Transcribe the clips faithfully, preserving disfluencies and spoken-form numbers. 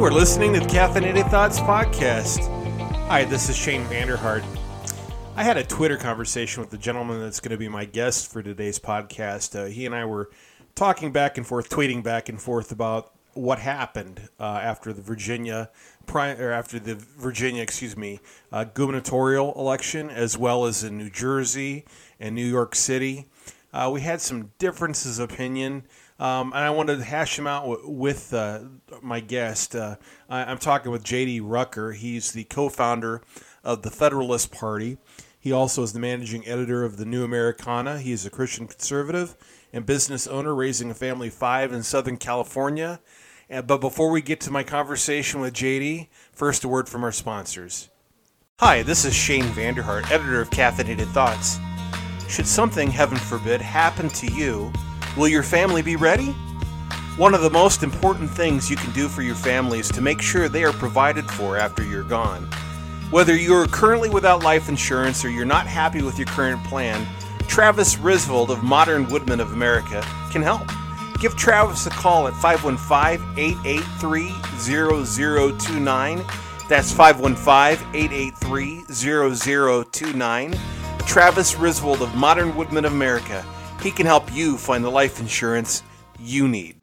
are listening to the Caffeinated Thoughts podcast. Hi, this is Shane Vanderhart. I had a Twitter conversation with the gentleman that's going to be my guest for today's podcast. Uh, he and I were talking back and forth, tweeting back and forth about what happened uh, after the Virginia, pri- or after the Virginia, excuse me, uh, gubernatorial election, as well as in New Jersey and New York City. Uh, we had some differences of opinion. Um, and I wanted to hash them out w- with uh, my guest. Uh, I- I'm talking with J D Rucker. He's the co-founder of the Federalist Party. He also is the managing editor of the New Americana. He is a Christian conservative and business owner, raising a family of five in Southern California. And, but before we get to my conversation with J D, first a word from our sponsors. Hi, this is Shane Vanderhart, editor of Caffeinated Thoughts. Should something, heaven forbid, happen to you, will your family be ready? One of the most important things you can do for your family is to make sure they are provided for after you're gone. Whether you are currently without life insurance or you're not happy with your current plan, Travis Risvold of Modern Woodmen of America can help. Give Travis a call at five one five, eight eight three, zero zero two nine. That's five one five, eight eight three, zero zero two nine. Travis Risvold of Modern Woodmen of America. He can help you find the life insurance you need.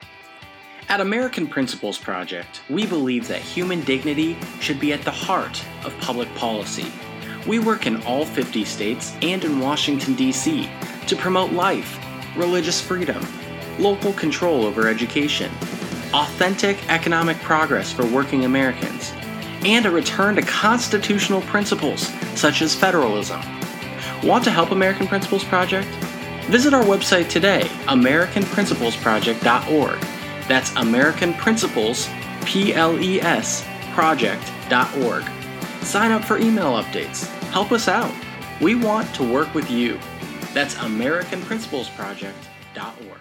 At American Principles Project, we believe that human dignity should be at the heart of public policy. We work in all fifty states and in Washington, D C to promote life, religious freedom, local control over education, authentic economic progress for working Americans, and a return to constitutional principles such as federalism. Want to help American Principles Project? Visit our website today, american principles project dot org. That's American Principles, P L E S, project dot org. Sign up for email updates. Help us out. We want to work with you. That's american principles project dot org.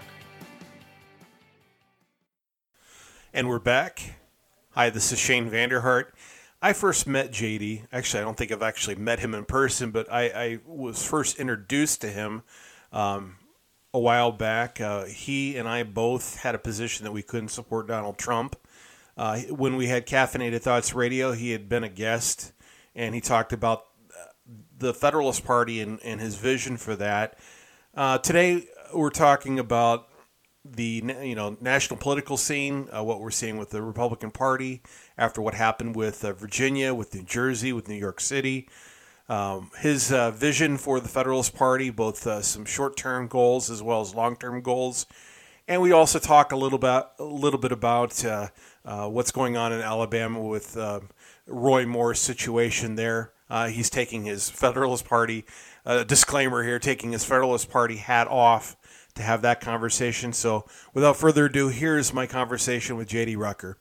And we're back. Hi, this is Shane Vanderhart. I first met J D. Actually, I don't think I've actually met him in person, but I, I was first introduced to him um, a while back. Uh, he and I both had a position that we couldn't support Donald Trump. Uh, when we had Caffeinated Thoughts Radio, he had been a guest, and he talked about the Federalist Party and, and his vision for that. Uh, today, we're talking about the you know national political scene, uh, what we're seeing with the Republican Party after what happened with uh, Virginia, with New Jersey, with New York City. Um, his uh, vision for the Federalist Party, both uh, some short-term goals as well as long-term goals. And we also talk a little bit, a little bit about uh, uh, what's going on in Alabama with uh, Roy Moore's situation there. Uh, he's taking his Federalist Party, uh, disclaimer here, taking his Federalist Party hat off to have that conversation. So without further ado, here's my conversation with J D Rucker.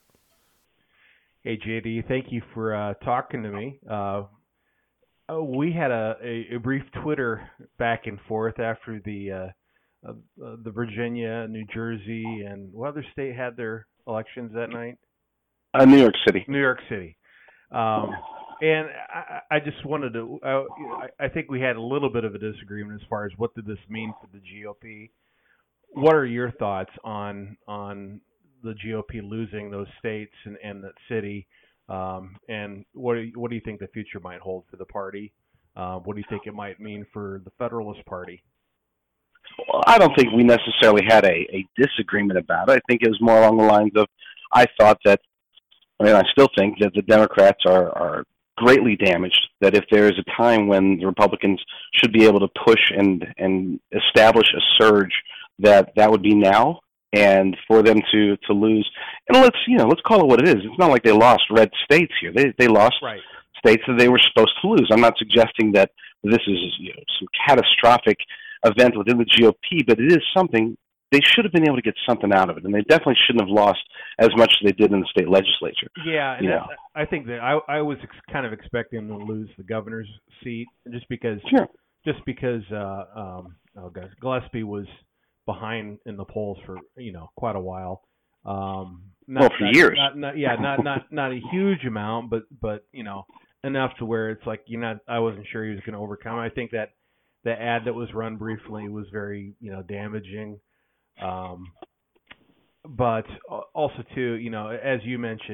Hey, J D, thank you for uh, talking to me. Uh, oh, we had a, a, a brief Twitter back and forth after the uh, uh, the Virginia, New Jersey, and what other state had their elections that night? Uh, New York City. New York City. Um, and I, I just wanted to, I, I think we had a little bit of a disagreement as far as what did this mean for the G O P. What are your thoughts on on the G O P losing those states and, and that city? Um, and what do, you, what do you think the future might hold for the party? Uh, what do you think it might mean for the Federalist Party? Well, I don't think we necessarily had a, a disagreement about it. I think it was more along the lines of, I thought that, I mean, I still think that the Democrats are, are greatly damaged, that if there is a time when the Republicans should be able to push and, and establish a surge, that that would be now, and for them to, to lose. And let's, you know, let's call it what it is. It's not like they lost red states here. They they lost right. states that they were supposed to lose. I'm not suggesting that this is, you know, some catastrophic event within the G O P, but it is something. They should have been able to get something out of it, and they definitely shouldn't have lost as much as they did in the state legislature. Yeah, and you that, know. I think that I, I was ex- kind of expecting them to lose the governor's seat just because, sure. just because uh, um, oh gosh, Gillespie was behind in the polls for you know quite a while. Um, not, well, for not, years. Not, not, yeah, not not not a huge amount, but but you know enough to where it's like you know I wasn't sure he was going to overcome. I think that the ad that was run briefly was very you know damaging. Um, but also too, you know, as you mentioned,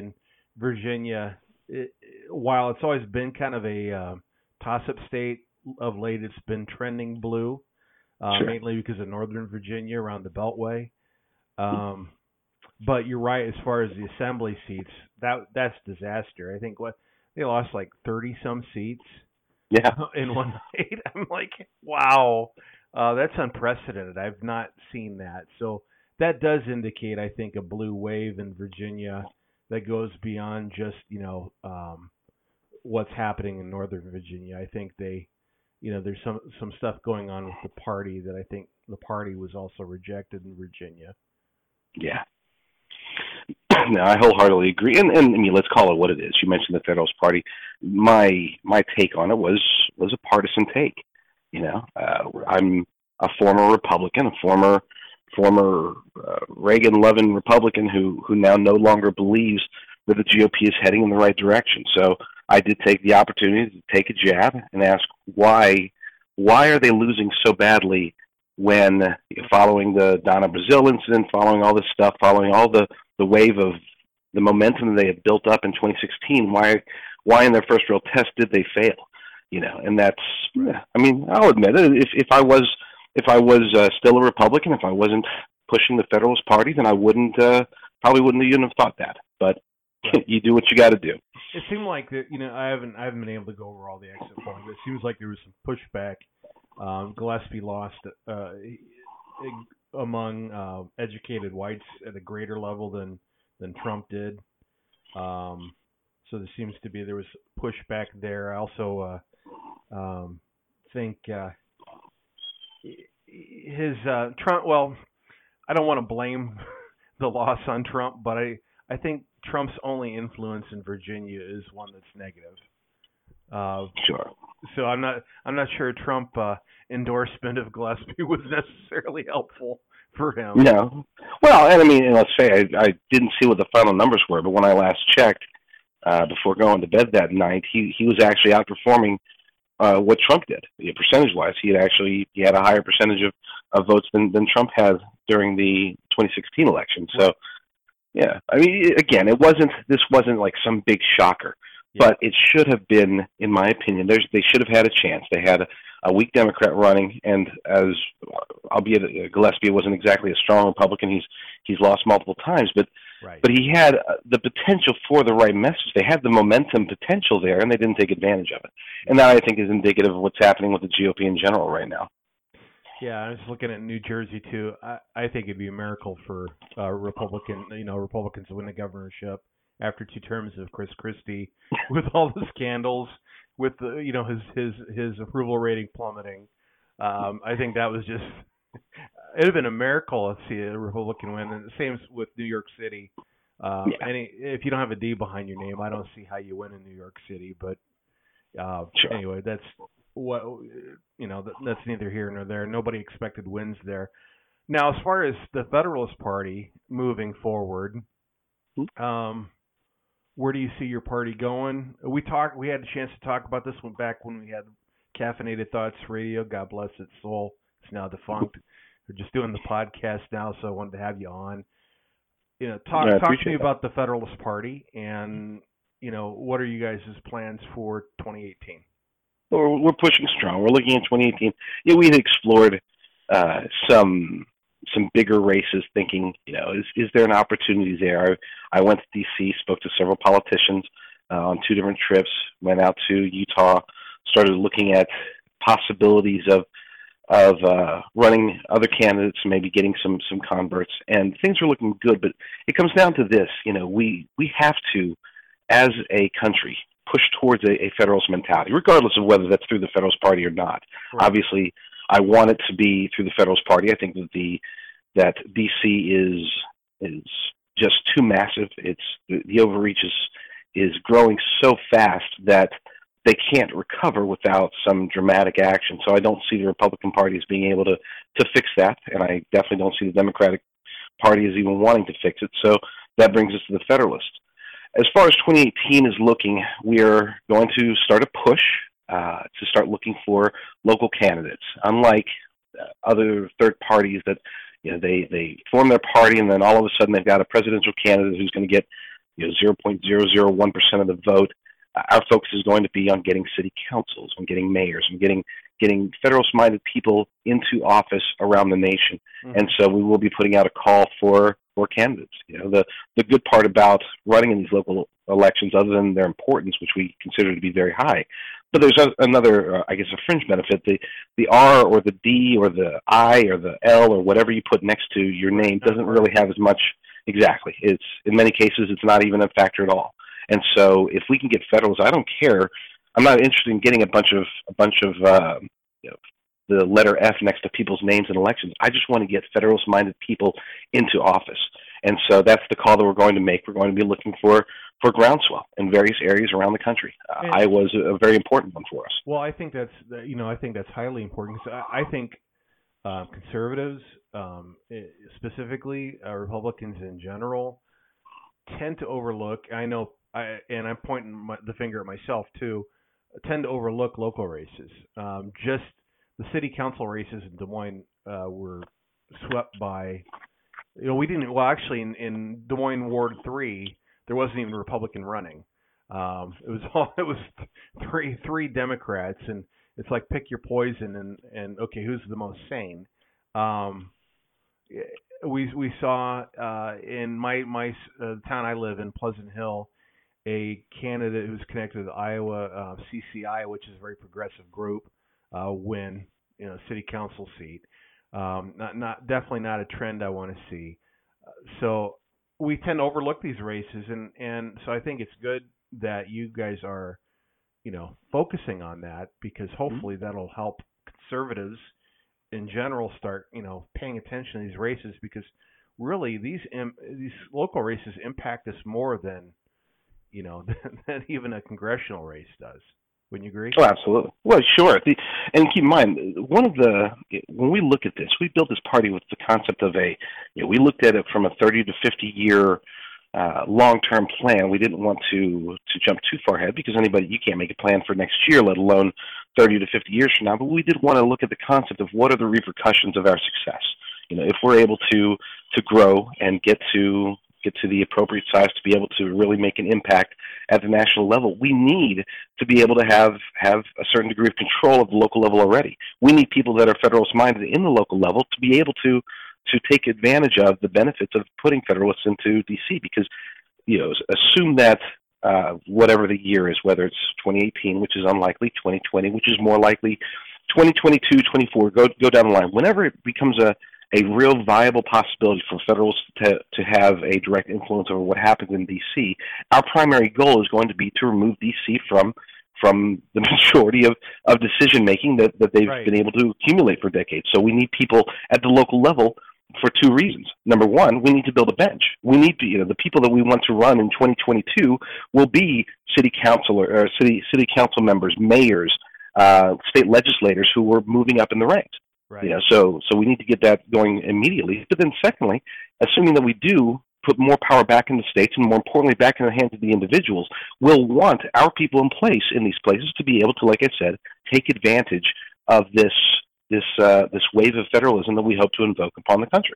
Virginia, it, while it's always been kind of a uh, toss-up state, of late it's been trending blue, uh, Sure. mainly because of Northern Virginia around the Beltway. Um, but you're right, as far as the assembly seats, that that's disaster. I think what they lost like thirty some seats Yeah. in one night. I'm like, wow, uh, that's unprecedented. I've not seen that. So that does indicate, I think, a blue wave in Virginia that goes beyond just, you know, um, what's happening in Northern Virginia. I think they, you know, there's some some stuff going on with the party that I think the party was also rejected in Virginia. Yeah. No, I wholeheartedly agree. And, and I mean, let's call it what it is. You mentioned the Federalist Party. My my take on it was was a partisan take. You know, uh, I'm a former Republican, a former former uh, Reagan-loving Republican who who now no longer believes that the G O P is heading in the right direction. So I did take the opportunity to take a jab and ask why why are they losing so badly when, following the Donna Brazile incident, following all this stuff, following all the, the wave of the momentum they had built up in twenty sixteen, why why in their first real test did they fail? You know, and that's, I mean, I'll admit it. If if I was if I was uh, still a Republican, if I wasn't pushing the Federalist Party, then I wouldn't uh, probably wouldn't even have thought that. But you do what you got to do. It seemed like that. You know, I haven't I haven't been able to go over all the exit polls. It seems like there was some pushback. Um, Gillespie lost uh, among uh, educated whites at a greater level than than Trump did. Um, so there seems to be there was pushback there. I also uh, um, think uh, his uh, Trump. Well, I don't want to blame the loss on Trump, but I I think Trump's only influence in Virginia is one that's negative. Uh, sure. So I'm not I'm not sure Trump uh, endorsement of Gillespie was necessarily helpful for him. No. Well, and I mean, and let's say I, I didn't see what the final numbers were, but when I last checked uh, before going to bed that night, he he was actually outperforming uh, what Trump did. Yeah, percentage-wise, he had actually he had a higher percentage of, of votes than, than Trump had during the twenty sixteen election. So, yeah, I mean, again, it wasn't this wasn't like some big shocker. Yeah. But it should have been, in my opinion, there's, they should have had a chance. They had a, a weak Democrat running, and as albeit uh, Gillespie wasn't exactly a strong Republican, he's he's lost multiple times, but right. but he had uh, the potential for the right message. They had the momentum potential there, and they didn't take advantage of it. And that, I think, is indicative of what's happening with the G O P in general right now. Yeah, I was looking at New Jersey too. I, I think it'd be a miracle for uh, Republican, you know, Republicans to win the governorship after two terms of Chris Christie, with all the scandals, with the, you know, his his his approval rating plummeting. Um, I think that was just it'd have been a miracle to see a Republican win. And the same with New York City. Um, yeah. Any if you don't have a D behind your name, I don't see how you win in New York City. But uh, sure. Anyway, that's what you know. That, that's neither here nor there. Nobody expected wins there. Now, as far as the Federalist Party moving forward, um. where do you see your party going? We talked. We had a chance to talk about this one back when we had Caffeinated Thoughts Radio. God bless its soul. It's now defunct. We're just doing the podcast now, so I wanted to have you on. You know, talk yeah, talk to me that. about the Federalist Party, and you know, what are you guys' plans for twenty eighteen? Well, we're pushing strong. We're looking at twenty eighteen. Yeah, we had explored uh, some. some bigger races, thinking, you know, is is there an opportunity there? I, I went to D C, spoke to several politicians uh, on two different trips, went out to Utah, started looking at possibilities of of uh, running other candidates, maybe getting some some converts, and things were looking good. But it comes down to this, you know, we we have to, as a country, push towards a, a Federalist mentality, regardless of whether that's through the Federalist Party or not. Right. Obviously, I want it to be through the Federalist Party. I think that the that D C is is just too massive. It's the, the overreach is is growing so fast that they can't recover without some dramatic action. So I don't see the Republican Party as being able to to fix that, and I definitely don't see the Democratic Party as even wanting to fix it. So that brings us to the Federalists. As far as twenty eighteen is looking, we are going to start a push. Uh, to start looking for local candidates, unlike uh, other third parties that, you know, they, they form their party and then all of a sudden they've got a presidential candidate who's going to get, you know, zero point zero zero one percent of the vote. Uh, our focus is going to be on getting city councils, on getting mayors, on getting getting Federalist-minded people into office around the nation. Mm-hmm. And so we will be putting out a call for, for candidates. You know, the, the good part about running in these local elections, other than their importance, which we consider to be very high, but there's a, another, uh, I guess, a fringe benefit. The the R or the D or the I or the L or whatever you put next to your name doesn't really have as much. Exactly. It's in many cases it's not even a factor at all. And so if we can get Federalists, I don't care. I'm not interested in getting a bunch of a bunch of uh, you know, the letter F next to people's names in elections. I just want to get Federalist-minded people into office. And so that's the call that we're going to make. We're going to be looking for, for groundswell in various areas around the country. Uh, Iowa is a, a very important one for us. Well, I think that's you know I think that's highly important. So I, I think uh, conservatives, um, specifically uh, Republicans in general, tend to overlook. I know, I, and I'm pointing my, the finger at myself too. Tend to overlook local races. Um, just the city council races in Des Moines uh, were swept by. You know, we didn't. Well, actually, in, in Des Moines Ward Three, there wasn't even a Republican running. Um, it was all. It was three three Democrats, and it's like pick your poison, and, and okay, who's the most sane? Um, we we saw uh, in my my uh, town I live in, Pleasant Hill, a candidate who's connected to the Iowa uh, C C I, which is a very progressive group, uh, win you know city council seat. Um, not, not definitely not a trend I want to see. Uh, so we tend to overlook these races, and, and so I think it's good that you guys are, you know, focusing on that, because hopefully mm-hmm. that'll help conservatives in general start, you know, paying attention to these races, because really these im- these local races impact us more than, you know, than, than even a congressional race does. Wouldn't you agree? Oh, absolutely. Well, sure. The, and keep in mind, one of the when we look at this, we built this party with the concept of a. You know, we looked at it from a thirty to fifty year uh, long term plan. We didn't want to to jump too far ahead, because anybody you can't make a plan for next year, let alone thirty to fifty years from now. But we did want to look at the concept of what are the repercussions of our success. You know, if we're able to to grow and get to get to the appropriate size to be able to really make an impact at the national level, we need to be able to have, have a certain degree of control of the local level already. We need people that are Federalist-minded in the local level to be able to to take advantage of the benefits of putting Federalists into D C, because, you know, assume that uh, whatever the year is, whether it's twenty eighteen, which is unlikely, twenty twenty, which is more likely, twenty twenty-two, twenty-four, go go down the line. Whenever it becomes a a real viable possibility for Federalists to, to have a direct influence over what happens in D C, our primary goal is going to be to remove D C from from the majority of, of decision-making that, that they've right. been able to accumulate for decades. So we need people at the local level for two reasons. Number one, we need to build a bench. We need to, you know, the people that we want to run in twenty twenty-two will be city council or city city council members, mayors, uh, state legislators who were moving up in the ranks. Right. You know, so so we need to get that going immediately. But then secondly, assuming that we do put more power back in the states and more importantly back in the hands of the individuals, we'll want our people in place in these places to be able to, like I said, take advantage of this this uh, this wave of federalism that we hope to invoke upon the country.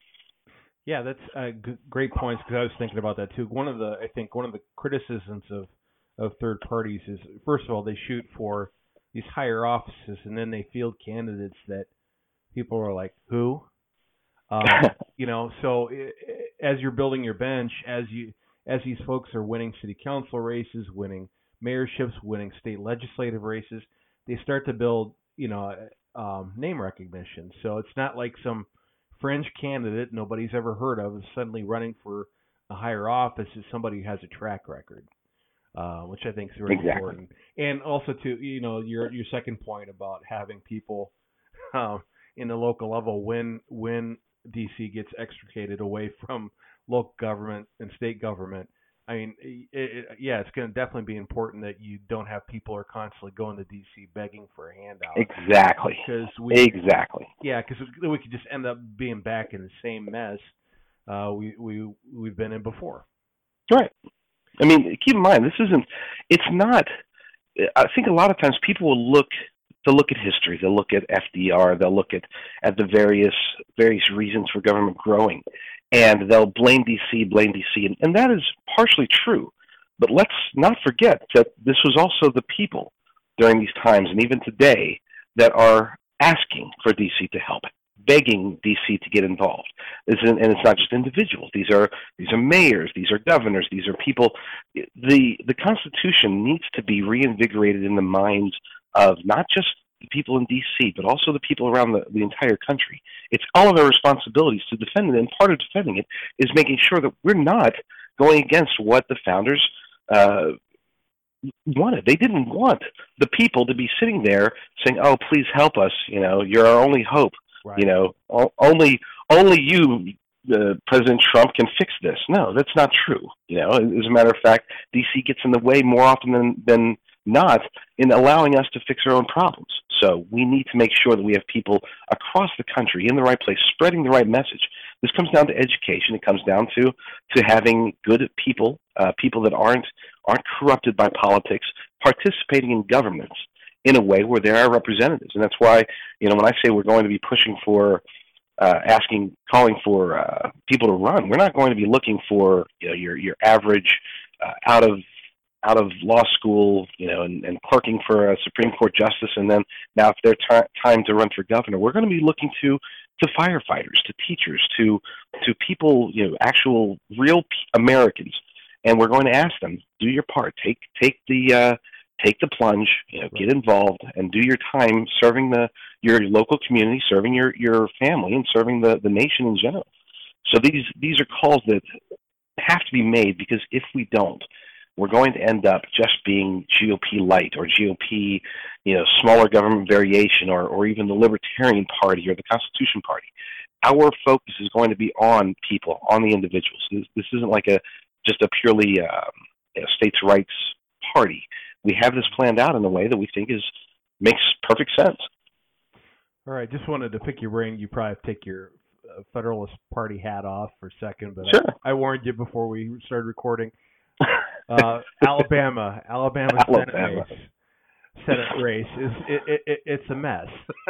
Yeah, that's uh, g- great points, because I was thinking about that too. One of the I think one of the criticisms of, of third parties is, first of all, they shoot for these higher offices and then they field candidates that people are like, who? Um, you know, so it, as you're building your bench, as you as these folks are winning city council races, winning mayorships, winning state legislative races, they start to build, you know, um, name recognition. So it's not like some fringe candidate nobody's ever heard of is suddenly running for a higher office. It's somebody who has a track record, uh, which I think is very exactly. important. And also, to you know, your your second point about having people um, in the local level when when D C gets extricated away from local government and state government. I mean, it, it, yeah, it's going to definitely be important that you don't have people who are constantly going to D C begging for a handout. Exactly. Because we, exactly. Yeah, because we could just end up being back in the same mess uh, we we we've been in before. Right. I mean, keep in mind, this isn't. It's not. I think a lot of times people will look they'll look at history, they'll look at F D R, they'll look at, at the various various reasons for government growing, and they'll blame D C, blame D C, and, and that is partially true. But let's not forget that this was also the people during these times, and even today, that are asking for D C to help, begging D C to get involved. It's, and it's not just individuals. These are these are mayors, these are governors, these are people. The the Constitution needs to be reinvigorated in the minds of not just the people in D C, but also the people around the, the entire country. It's all of our responsibilities to defend it, and part of defending it is making sure that we're not going against what the founders uh, wanted. They didn't want the people to be sitting there saying, "Oh, please help us. You know, you're our only hope." Right. You know, only only you, uh, President Trump, can fix this. No, that's not true. You know, as a matter of fact, D C gets in the way more often than, than not in allowing us to fix our own problems. So we need to make sure that we have people across the country in the right place, spreading the right message. This comes down to education. It comes down to to having good people, uh, people that aren't aren't corrupted by politics, participating in governments in a way where there are representatives. And that's why, you know, when I say we're going to be pushing for, uh, asking, calling for uh, people to run, we're not going to be looking for, you know, your your average uh, out of out of law school, you know, and, and clerking for a Supreme Court justice, and then now if their t- time to run for governor, we're going to be looking to to firefighters, to teachers, to to people, you know, actual real p- Americans, and we're going to ask them, do your part, take take the uh, take the plunge, you know, get involved, and do your time serving the your local community, serving your, your family, and serving the, the nation in general. So these these are calls that have to be made, because if we don't, we're going to end up just being G O P light, or G O P, you know, smaller government variation, or, or even the Libertarian Party or the Constitution Party. Our focus is going to be on people, on the individuals. This, this isn't like a just a purely uh, you know, states' rights party. We have this planned out in a way that we think is makes perfect sense. All right, just wanted to pick your brain. You probably have to take your uh, Federalist Party hat off for a second, but sure. I, I warned you before we started recording. Uh, Alabama, Alabama, Alabama. Senate race, Senate race is it, it, it, it's a mess.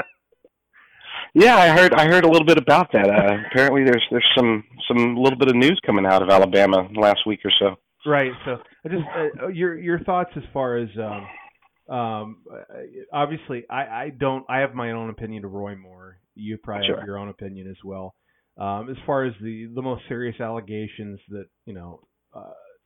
Yeah, I heard I heard a little bit about that. Uh, apparently, there's there's some some little bit of news coming out of Alabama last week or so. Right. So, I just uh, your your thoughts as far as um, um, obviously, I, I don't. I have my own opinion of Roy Moore. You probably Sure. have your own opinion as well. Um, as far as the, the most serious allegations that you know, uh,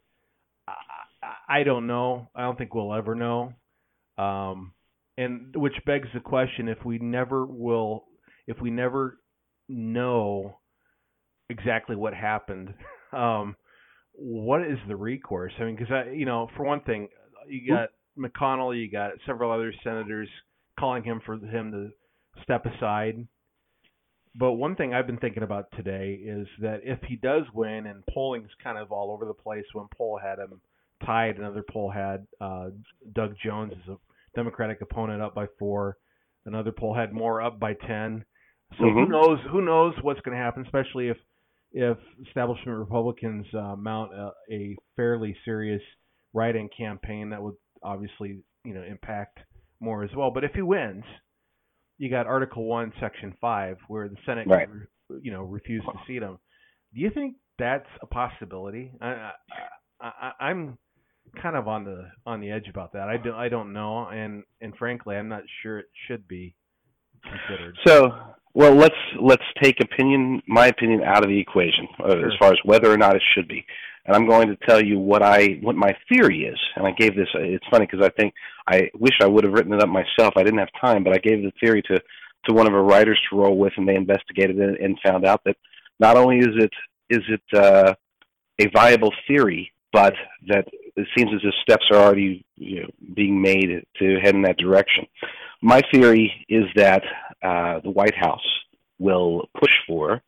I, I don't know. I don't think we'll ever know. Um, and which begs the question: if we never will, if we never know exactly what happened. Um, What is the recourse? I mean, because I, you know, for one thing, you got McConnell, you got several other senators calling him for him to step aside. But one thing I've been thinking about today is that if he does win, and polling's kind of all over the place. One poll had him tied, another poll had uh, Doug Jones as a Democratic opponent up by four, another poll had Moore up by ten. So mm-hmm. who knows? Who knows what's going to happen, especially if. if establishment Republicans uh, mount a, a fairly serious write-in campaign that would obviously, you know, impact more as well. But if he wins, you got Article One, Section Five, where the Senate, right. can, you know, refuse to seat him. Do you think that's a possibility? I, I, I, I'm kind of on the on the edge about that. I don't I don't know, and and frankly, I'm not sure it should be considered. So. Well, let's let's take opinion, my opinion, out of the equation uh, sure. as far as whether or not it should be. And I'm going to tell you what I what my theory is. And I gave this. It's funny because I think I wish I would have written it up myself. I didn't have time, but I gave the theory to, to one of our writers to roll with, and they investigated it and found out that not only is it is it uh, a viable theory, but that it seems as if steps are already you know, being made to head in that direction. My theory is that uh, the White House will push for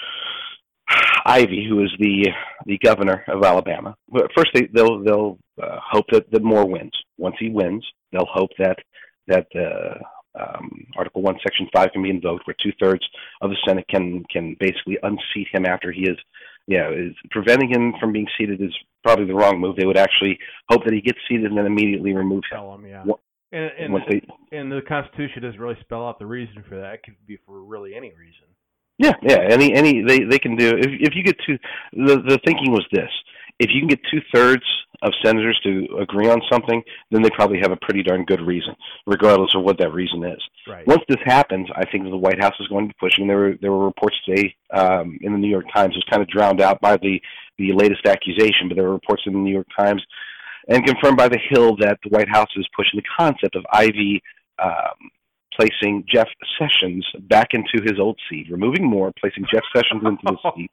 Ivey, who is the the governor of Alabama. First, they, they'll they'll uh, hope that, that Moore wins. Once he wins, they'll hope that that uh, um, Article One, Section Five can be invoked, where two thirds of the Senate can can basically unseat him after he is. Yeah, is preventing him from being seated is probably the wrong move. They would actually hope that he gets seated and then immediately remove him. Tell him, yeah. And and, Once they, and the Constitution doesn't really spell out the reason for that. It could be for really any reason. yeah, yeah, any any they, they can do. If if you get two, the the thinking was this: if you can get two thirds of senators to agree on something, then they probably have a pretty darn good reason, regardless of what that reason is. Right. Once this happens, I think the White House is going to be pushing. There were there were reports today um, in the New York Times. It was kind of drowned out by the the latest accusation, but there were reports in the New York Times and confirmed by the Hill that the White House is pushing the concept of Ivey um, placing Jeff Sessions back into his old seat, removing Moore, placing Jeff Sessions into the seat,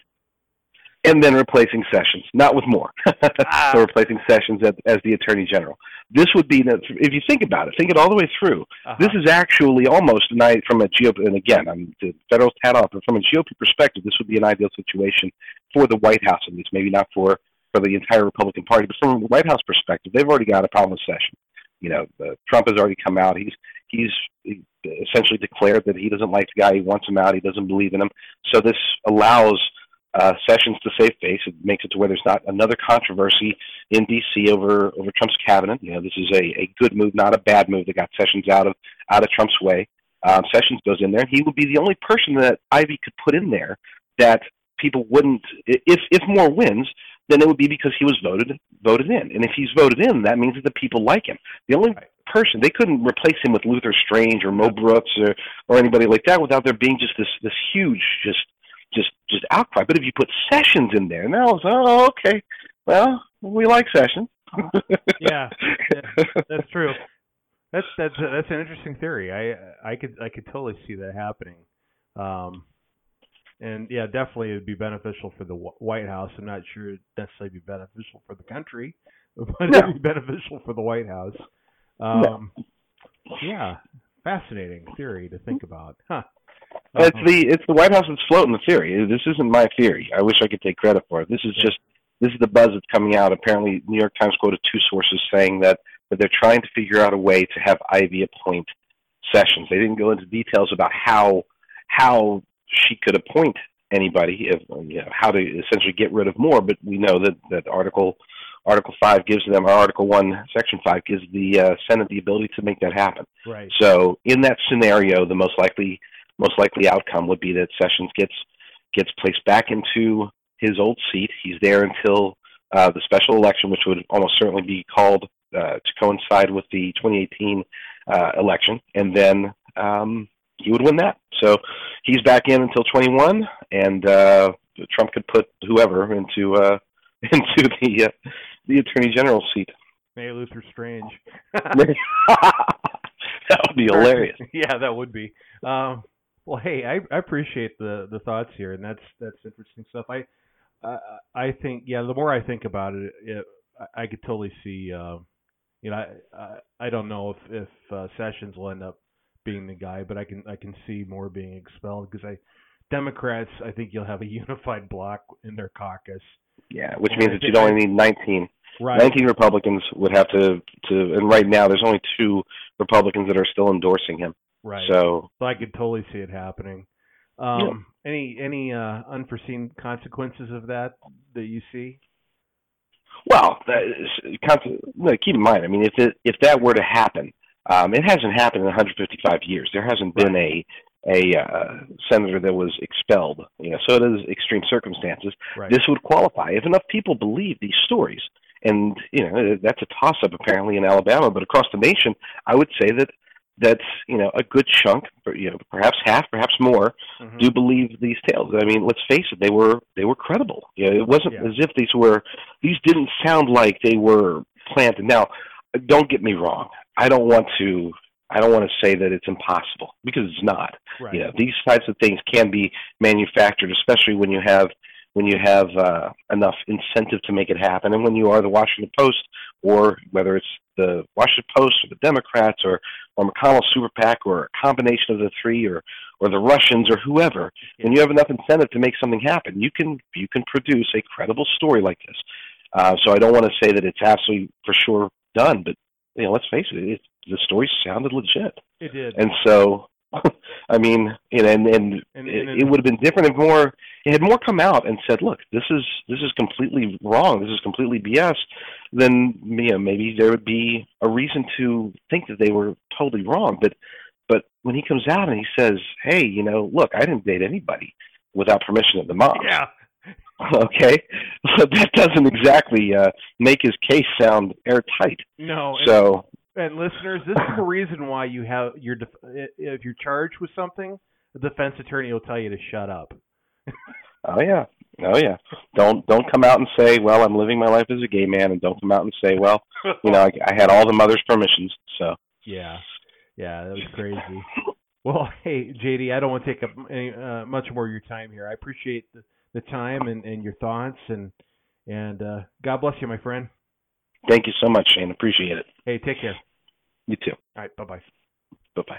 and then replacing Sessions, not with Moore, so replacing Sessions as, as the Attorney General. This would be, if you think about it, think it all the way through, uh-huh. This is actually almost, an, from a G O P, and again, I'm the Federalist hat off, but from a G O P perspective, this would be an ideal situation for the White House, at least, maybe not for for the entire Republican Party, but from the White House perspective, they've already got a problem with Sessions. You know, uh, Trump has already come out. He's he's he essentially declared that he doesn't like the guy. He wants him out. He doesn't believe in him. So this allows uh, Sessions to save face. It makes it to where there's not another controversy in D C over over Trump's cabinet. You know, this is a, a good move, not a bad move that got Sessions out of out of Trump's way. Um, Sessions goes in there. He would be the only person that Ivey could put in there that people wouldn't. If if Moore wins, then it would be because he was voted voted in. And if he's voted in, that means that the people like him. The only person, they couldn't replace him with Luther Strange or Mo Brooks or, or anybody like that without there being just this this huge just just just outcry. But if you put Sessions in there, now it's, oh, okay, well, we like Sessions. yeah, yeah, that's true. That's that's that's an interesting theory. I I could I could totally see that happening. Um, And, yeah, definitely it would be beneficial for the White House. I'm not sure it would necessarily be beneficial for the country, but no. it would be beneficial for the White House. Um, no. Yeah, fascinating theory to think about. Huh. It's the it's the White House that's floating the theory. This isn't my theory. I wish I could take credit for it. This is just this is the buzz that's coming out. Apparently, New York Times quoted two sources saying that, that they're trying to figure out a way to have Ivey appoint Sessions. They didn't go into details about how how she could appoint anybody, if, you know, how to essentially get rid of Moore, but we know that, that Article Article five gives them, or Article one, Section five gives the uh, Senate the ability to make that happen. Right. So in that scenario, the most likely most likely outcome would be that Sessions gets gets placed back into his old seat. He's there until uh, the special election, which would almost certainly be called uh, to coincide with the twenty eighteen uh, election, and then um, he would win that. So he's back in until twenty-one, and uh, Trump could put whoever into uh, into the uh, the Attorney General seat. Maybe Luther Strange. That would be hilarious. Yeah, that would be. Um, well, hey, I, I appreciate the, the thoughts here, and that's that's interesting stuff. I uh, I think, yeah, the more I think about it, it I, I could totally see. Uh, you know, I, I I don't know if if uh, Sessions will end up being the guy, but I can I can see Moore being expelled because I Democrats, I think you'll have a unified bloc in their caucus. Yeah, which means that you'd only need nineteen. Right. nineteen Republicans would have to, to, and right now there's only two Republicans that are still endorsing him. Right. So, so I could totally see it happening. Um, yeah. Any any uh, unforeseen consequences of that that you see? Well, that is, keep in mind, I mean, if it, if that were to happen, um, it hasn't happened in one hundred fifty-five years. There hasn't been right. a a uh, senator that was expelled. You know, so it is extreme circumstances. Right. This would qualify if enough people believe these stories. And, you know, that's a toss-up apparently in Alabama, but across the nation, I would say that that's, you know, a good chunk, you know, perhaps half, perhaps more, mm-hmm. do believe these tales. I mean, let's face it, they were they were credible. You know, it wasn't yeah. as if these were, these didn't sound like they were planted. Now, don't get me wrong. I don't want to, I don't want to say that it's impossible, because it's not. Right. You know, these types of things can be manufactured, especially when you have when you have uh, enough incentive to make it happen. And when you are the Washington Post, or whether it's the Washington Post or the Democrats or, or McConnell Super PAC or a combination of the three, or, or the Russians or whoever, when you have enough incentive to make something happen, you can you can produce a credible story like this. Uh, so I don't want to say that it's absolutely for sure done, but you know, let's face it, it the story sounded legit. It did. And so I mean, and and, and, and, it, and it would have been different if more it had more come out and said, "Look, this is this is completely wrong. This is completely B S." Then you know, maybe there would be a reason to think that they were totally wrong. But but when he comes out and he says, "Hey, you know, look, I didn't date anybody without permission of the mom." Yeah. Okay, so that doesn't exactly uh, make his case sound airtight. No. So, and, and listeners, this is the reason why you have your def- if you're charged with something, the defense attorney will tell you to shut up. oh yeah, oh yeah. Don't don't come out and say, "Well, I'm living my life as a gay man," and don't come out and say, "Well, you know, I, I had all the mother's permissions." So. Yeah, yeah, that was crazy. Well, hey, J D, I don't want to take up any, uh, much more of your time here. I appreciate the. the time and, and your thoughts, and and uh, God bless you, my friend. Thank you so much, Shane. Appreciate it. Hey, take care. You too. All right, bye-bye. Bye-bye.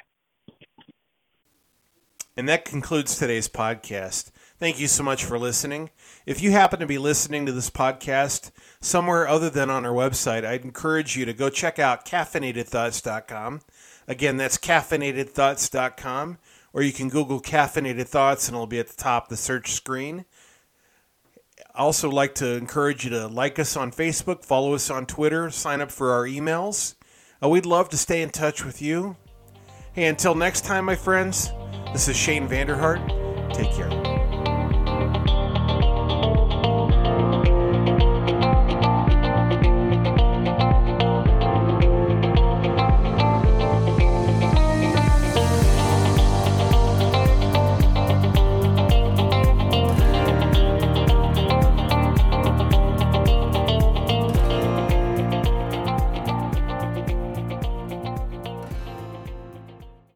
And that concludes today's podcast. Thank you so much for listening. If you happen to be listening to this podcast somewhere other than on our website, I'd encourage you to go check out caffeinated thoughts dot com. Again, that's caffeinated thoughts dot com, or you can Google Caffeinated Thoughts and it'll be at the top of the search screen. I also like to encourage you to like us on Facebook, follow us on Twitter, sign up for our emails. Uh, we'd love to stay in touch with you. Hey, until next time, my friends, this is Shane Vanderhart. Take care.